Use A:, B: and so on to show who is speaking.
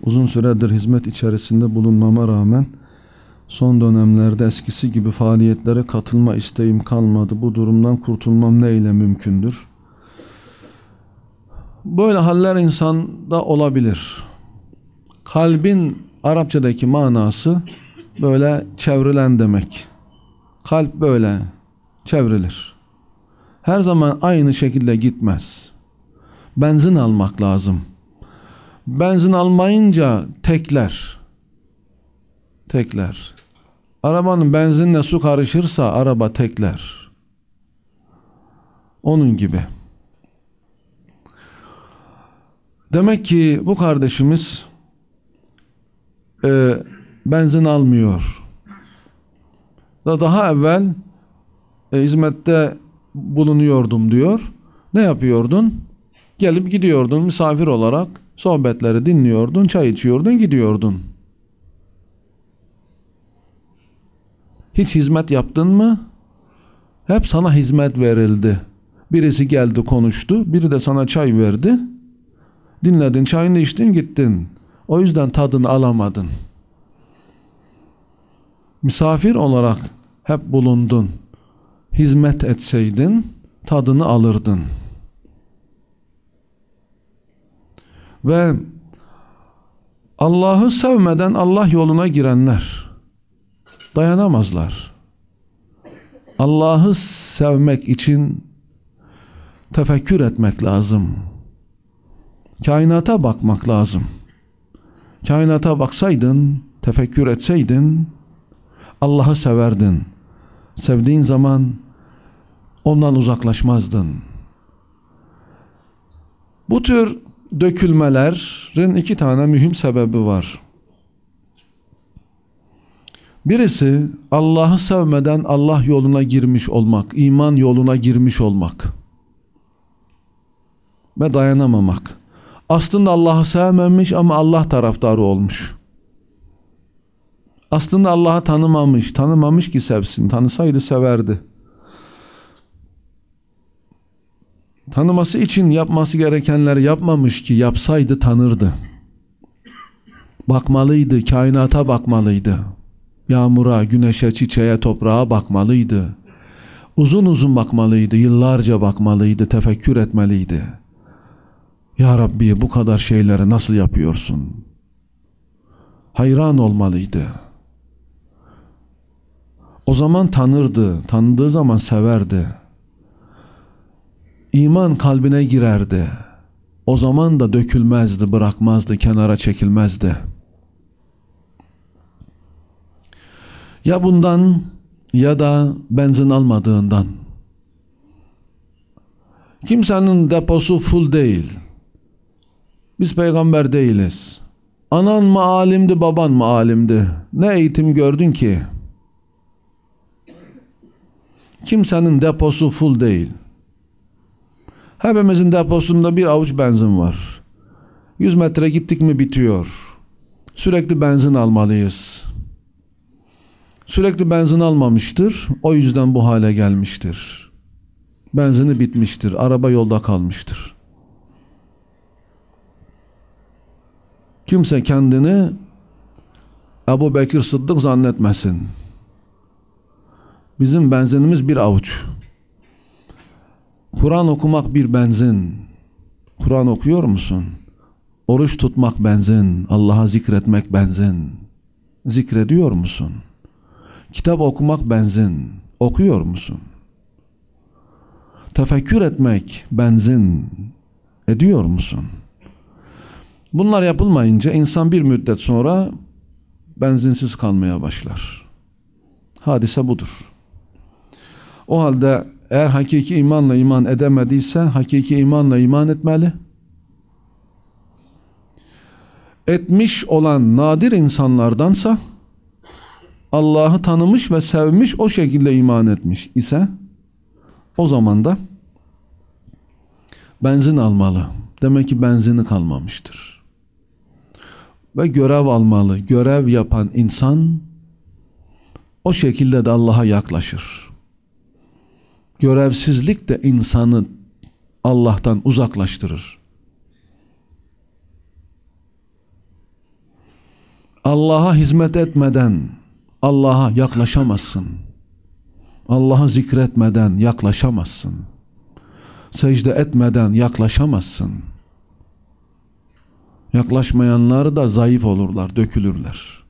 A: Uzun süredir hizmet içerisinde bulunmama rağmen son dönemlerde eskisi gibi faaliyetlere katılma isteğim kalmadı. Bu durumdan kurtulmam ne ile mümkündür? Böyle haller insanda olabilir. Kalbin Arapçadaki manası böyle çevrilen demek. Kalp böyle çevrilir. Her zaman aynı şekilde gitmez. Benzin almak lazım. Benzin almayınca tekler. Arabanın benzinle su karışırsa araba tekler. Onun gibi. Demek ki bu kardeşimiz benzin almıyor. Daha evvel hizmette bulunuyordum diyor. Ne yapıyordun? Gelip gidiyordun misafir olarak, sohbetleri dinliyordun, çay içiyordun, gidiyordun. Hiç hizmet yaptın mı? Hep sana hizmet verildi. Birisi geldi konuştu, biri de sana çay verdi. Dinledin, çayını içtin, gittin. O yüzden tadını alamadın. Misafir olarak hep bulundun. Hizmet etseydin tadını alırdın. Ve Allah'ı sevmeden Allah yoluna girenler dayanamazlar. Allah'ı sevmek için tefekkür etmek lazım. Kainata bakmak lazım. Kainata baksaydın, tefekkür etseydin Allah'ı severdin. Sevdiğin zaman ondan uzaklaşmazdın. Bu tür dökülmelerin iki tane mühim sebebi var. Birisi Allah'ı sevmeden Allah yoluna girmiş olmak, iman yoluna girmiş olmak ve dayanamamak. Aslında Allah'ı sevmemiş ama Allah taraftarı olmuş. Aslında Allah'ı tanımamış ki sevsin. Tanısaydı severdi. Tanıması için yapması gerekenleri yapmamış ki yapsaydı tanırdı. Bakmalıydı, kainata bakmalıydı. Yağmura, güneşe, çiçeğe, toprağa bakmalıydı. Uzun uzun bakmalıydı, yıllarca bakmalıydı, tefekkür etmeliydi. Ya Rabbi bu kadar şeyleri nasıl yapıyorsun? Hayran olmalıydı. O zaman tanırdı, tanıdığı zaman severdi. İman kalbine girerdi. O zaman da dökülmezdi, bırakmazdı, kenara çekilmezdi. Ya bundan ya da benzin almadığından. Kimsenin deposu full değil. Biz peygamber değiliz. Anan mı alimdi, baban mı alimdi? Ne eğitim gördün ki? Kimsenin deposu full değil. Hepimizin deposunda bir avuç benzin var. 100 metre gittik mi bitiyor. Sürekli benzin almalıyız. Sürekli benzin almamıştır. O yüzden bu hale gelmiştir. Benzini bitmiştir. Araba yolda kalmıştır. Kimse kendini Ebu Bekir Sıddık zannetmesin. Bizim benzinimiz bir avuç. Kur'an okumak bir benzin. Kur'an okuyor musun? Oruç tutmak benzin. Allah'a zikretmek benzin. Zikrediyor musun? Kitap okumak benzin. Okuyor musun? Tefekkür etmek benzin. Ediyor musun? Bunlar yapılmayınca insan bir müddet sonra benzinsiz kalmaya başlar. Hadise budur. O halde eğer hakiki imanla iman edemediyse hakiki imanla iman etmeli. Etmiş olan nadir insanlardansa Allah'ı tanımış ve sevmiş o şekilde iman etmiş ise o zaman da benzin almalı. Demek ki benzini kalmamıştır. Ve görev almalı. Görev yapan insan o şekilde de Allah'a yaklaşır. Görevsizlik de insanı Allah'tan uzaklaştırır. Allah'a hizmet etmeden Allah'a yaklaşamazsın. Allah'ı zikretmeden yaklaşamazsın. Secde etmeden yaklaşamazsın. Yaklaşmayanlar da zayıf olurlar, dökülürler.